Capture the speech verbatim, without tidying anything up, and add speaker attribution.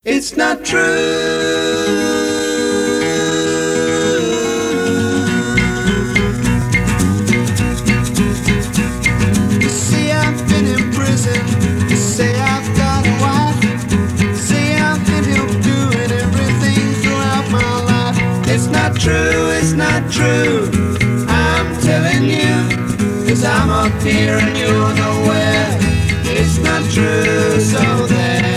Speaker 1: It's not true. You see, I've been in prison. You say I've got a wife. Say I've been here doing everything throughout my life. It's not true, it's not true. I'm telling you, cause I'm up here and you're nowhere. It's not true, so there.